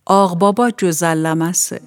Ağbaba gözəlləməsi.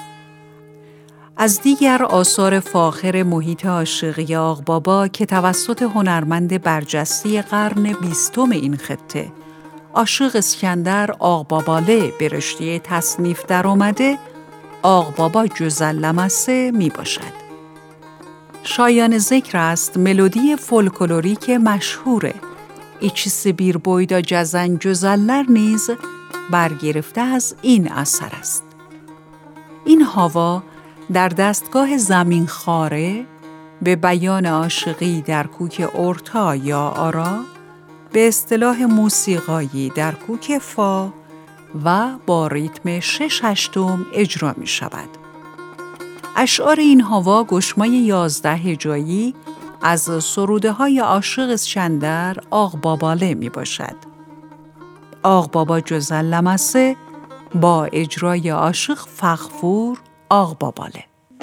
از دیگر آثار فاخر محیط عاشقی آغبابا که توسط هنرمند برجسته قرن 20 این خطه عاشق اسکندر آغباباله به رشته تصنیف در آمده، ağbaba gözəlləməsi می باشد. شایان ذکر است ملودی فولکلوریک مشهوره İkisi bir boyda gəzən gözəllər نیز برگرفته از این اثر است. این هوا در دستگاه زمین خاره به بیان عاشقی در کوک اورتا یا آرا، به اصطلاح موسیقایی در کوک فا و با ریتم 6/8 اجرا می شود. اشعار این هوا گشمای 11 هجایی از سروده های عاشق اسکندر آغباباله می باشد. ağbaba gözəlləməsi با اجرای عاشق فغفور ağbabalı.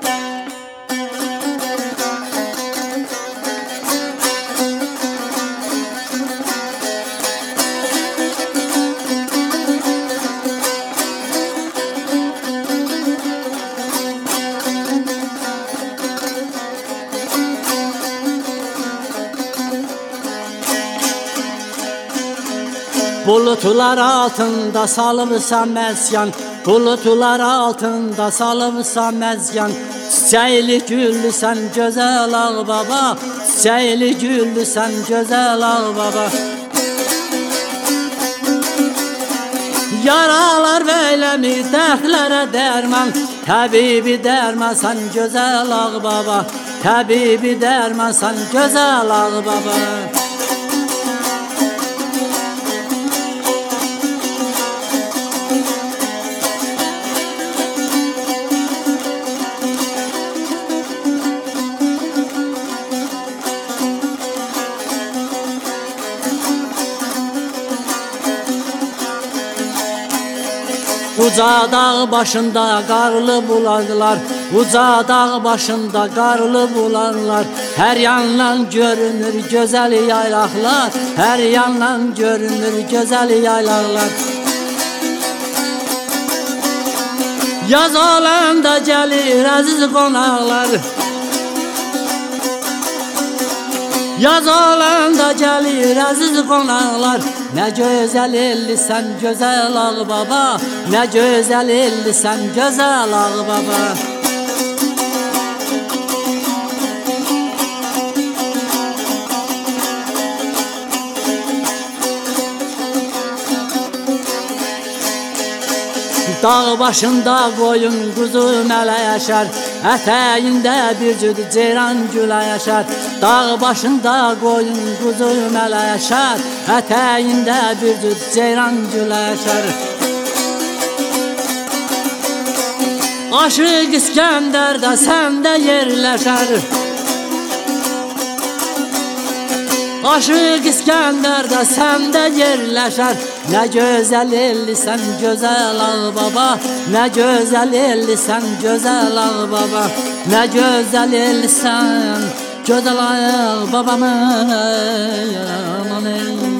Bulutlar altında salımsan məzyan, bulutlar altında salımsan məzyan. Çiçəkli güllüsən gözəl ağbaba, çiçəkli güllüsən gözəl ağbaba. Yaralar veyləmi dərdlərə dərman, təbibi dərmansan gözəl ağbaba, təbibi dərmansan gözəl ağbaba. Uca dağ başında qarlı bularlar, uca dağ başında qarlı bularlar. Hər yandan görünür gözəl yaylaqlar, hər yandan görünür gözəl yaylaqlar. Yaz olanda gəlir əziz qonaqlar, yaz olanda gəlir əziz qonaqlar. Nə gözəl ellisən gözəl ağbaba, nə gözəl ellisən gözəl ağbaba. Dağ başında qoyun quzu mələ yaşar, ətəyində bir cüd ceyran gülə yaşar. Dağ başında qoyun quzu mələ yaşar, ətəyində bir cüd ceyran gülə yaşar. Aşıq İskəndər də səndə yerləşər, aşıq İskəndər də səndə yerləşər. Nə gözəl ellisən gözəl ağbaba, nə gözəl ellisən gözəl ağbaba, nə gözəl ellisən gözəl ağbabam.